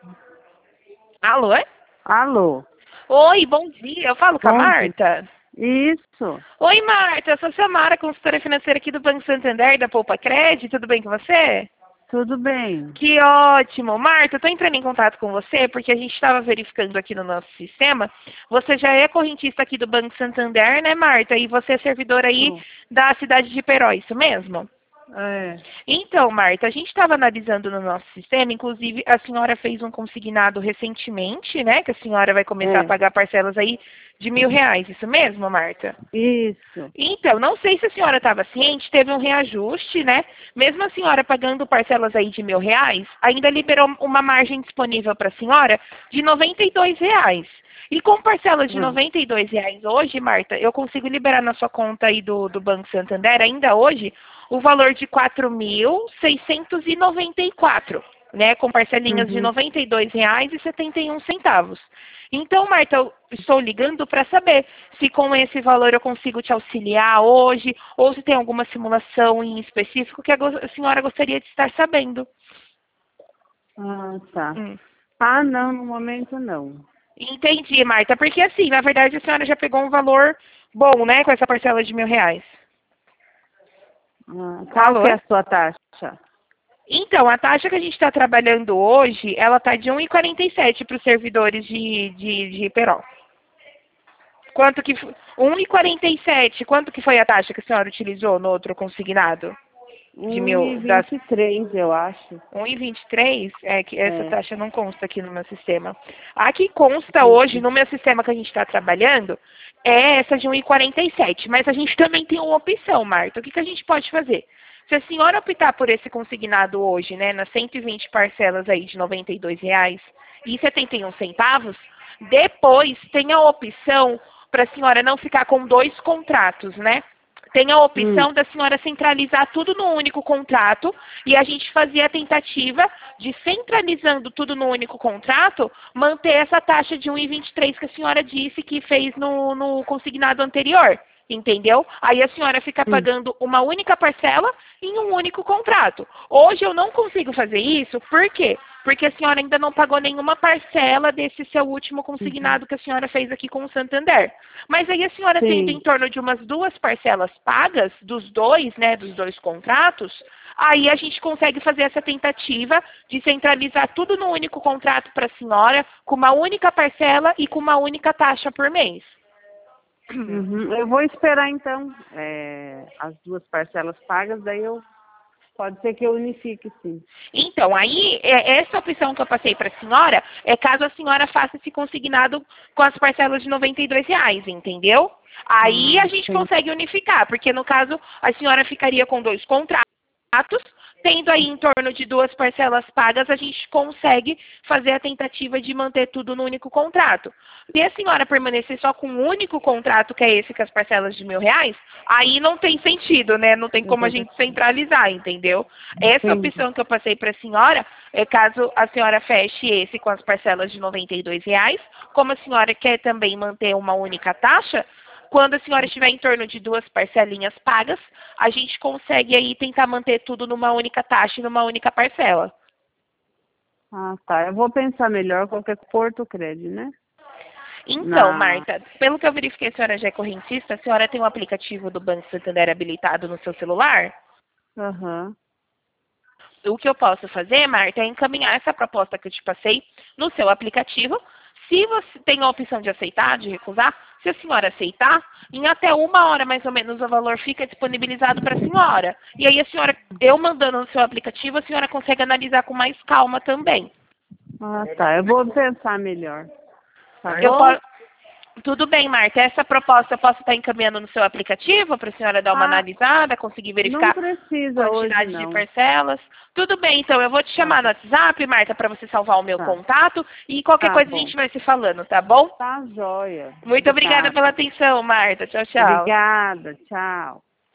Alô? Alô? Oi, bom dia. Eu falo com a Bom dia. Marta? Isso. Oi, Marta. Eu sou a Samara, consultora financeira aqui do Banco Santander, da Poupa Cred. Tudo bem com você? Tudo bem. Que ótimo. Marta, eu estou entrando em contato com você porque a gente estava verificando aqui no nosso sistema. Você já é correntista aqui do Banco Santander, né, Marta? E você é servidora aí Sou. da cidade de Peró, isso mesmo? É. Então, Marta, a gente estava analisando no nosso sistema, inclusive a senhora fez um consignado recentemente, né? Que a senhora vai começar a É. pagar parcelas aí de R$ 1.000, isso mesmo, Marta? Isso. Então, não sei se a senhora estava ciente, teve um reajuste, né? Mesmo a senhora pagando parcelas aí de R$ 1.000, ainda liberou uma margem disponível para a senhora de R$ 92. E com parcelas de Ah. R$ 92 hoje, Marta, eu consigo liberar na sua conta aí do Banco Santander, ainda hoje, o valor de 4.694, né? Com parcelinhas de Uhum. R$ 92,71. Então, Marta, eu estou ligando para saber se com esse valor eu consigo te auxiliar hoje, ou se tem alguma simulação em específico que a senhora gostaria de estar sabendo. Ah, tá. Hum. Ah, não, no momento não. Entendi, Marta, porque assim, na verdade a senhora já pegou um valor bom, né, com essa parcela de R$ 1.000. Ah, qual que Alô? é a sua taxa? Então, a taxa que a gente está trabalhando hoje, ela está de 1,47 para os servidores de Peró. Quanto que... 1,47. Quanto que foi a taxa que a senhora utilizou no outro consignado? De Um mil, e das vinte e três, eu acho. 1,23? É que essa É. taxa não consta aqui no meu sistema. A que consta hoje Uhum. no meu sistema que a gente está trabalhando é essa de 1,47. Mas a gente também tem uma opção, Marta. O que a gente pode fazer? Se a senhora optar por esse consignado hoje, né, nas 120 parcelas aí de R$ 92,71, depois tem a opção para a senhora não ficar com dois contratos, né? Tem a Hum. opção da senhora centralizar tudo no único contrato e a gente fazia a tentativa de, centralizando tudo no único contrato, manter essa taxa de 1,23 que a senhora disse que fez no consignado anterior. Entendeu? Aí a senhora fica Hum. pagando uma única parcela em um único contrato. Hoje eu não consigo fazer isso, por quê? Porque a senhora ainda não pagou nenhuma parcela desse seu último Uhum. consignado que a senhora fez aqui com o Santander. Mas aí a senhora tendo em Sim. torno de umas duas parcelas pagas dos dois, né, dos dois contratos, aí a gente consegue fazer essa tentativa de centralizar tudo no único contrato para a senhora, com uma única parcela e com uma única taxa por mês. Uhum. Eu vou esperar então as duas parcelas pagas, daí pode ser que eu unifique, sim. Então, aí, essa opção que eu passei para a senhora é caso a senhora faça esse consignado com as parcelas de R$ 92, entendeu? Aí a Ah, gente sim. consegue unificar, porque no caso a senhora ficaria com dois contratos, tendo aí em torno de duas parcelas pagas, a gente consegue fazer a tentativa de manter tudo no único contrato. Se a senhora permanecer só com um único contrato, que é esse com as parcelas de R$ 1.000, aí não tem sentido, né? Não tem como a gente centralizar, entendeu? Essa Entendi. opção que eu passei para a senhora é caso a senhora feche esse com as parcelas de R$ 92, como a senhora quer também manter uma única taxa, quando a senhora estiver em torno de duas parcelinhas pagas, a gente consegue aí tentar manter tudo numa única taxa e numa única parcela. Ah, tá. Eu vou pensar melhor qualquer Porto Cred, né? Então, Na. Marta, pelo que eu verifiquei, a senhora já é correntista, a senhora tem um aplicativo do Banco Santander habilitado no seu celular? Aham. O que eu posso fazer, Marta, é encaminhar essa proposta que eu te passei no seu aplicativo. Se você tem a opção de aceitar, de recusar, se a senhora aceitar, em até 1 hora mais ou menos o valor fica disponibilizado para a senhora. E aí a senhora, eu mandando no seu aplicativo, a senhora consegue analisar com mais calma também. Ah, tá. Eu vou pensar melhor. Tá Eu bom? posso, tudo bem, Marta. Essa proposta eu posso estar encaminhando no seu aplicativo para a senhora dar uma Ah, analisada, conseguir não verificar precisa hoje, quantidade de não. parcelas. Tudo bem, então eu vou te Tá chamar no bom. WhatsApp, Marta, para você salvar o meu Tá. contato e qualquer Tá coisa a bom. gente vai se falando, tá bom? Tá joia. Muito obrigada pela Obrigada. atenção, Marta. Tchau, tchau. Obrigada. Tchau.